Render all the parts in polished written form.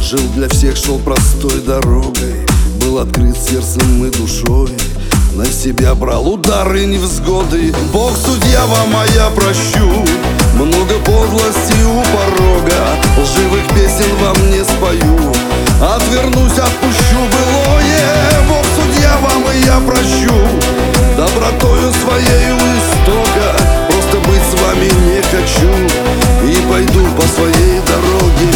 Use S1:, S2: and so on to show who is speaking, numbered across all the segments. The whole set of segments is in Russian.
S1: Жил для всех, шел простой дорогой, был открыт сердцем и душой, на себя брал удары невзгоды. Бог судья вам, а я прощу, много подлости у порога, лживых песен вам не спою, отвернусь, отпущу былое. Бог судья вам, и я прощу, добротою своей у истока, просто быть с вами не хочу и пойду по своей дороге.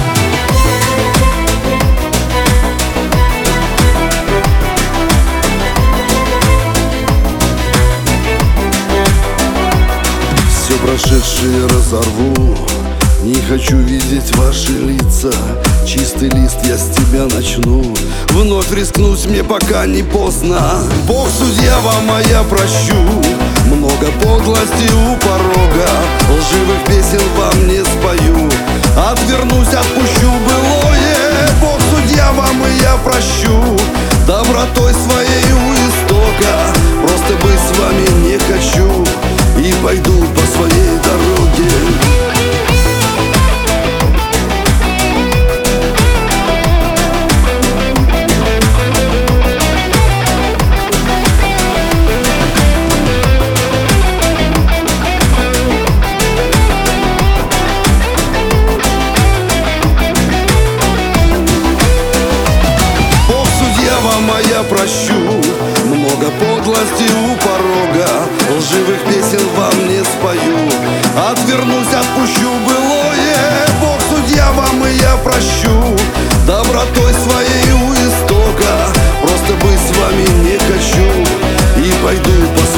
S1: Все прошедшее разорву, не хочу видеть ваши лица. Чистый лист, я с тебя начну, вновь рискнуть мне пока не поздно. Бог судья вам, а я прощу, много подлости у порога, лживых песен вам не спою, отвернусь, отпущу былое. Бог судья вам, и я прощу, добротой своей у истока, просто быть с вами не хочу и пойду по своей дороге. А я прощу, много подлости у порога, лживых песен вам не спою, отвернусь, отпущу былое. Бог судья вам, и я прощу, добротой своей у истока, просто быть с вами не хочу и пойду по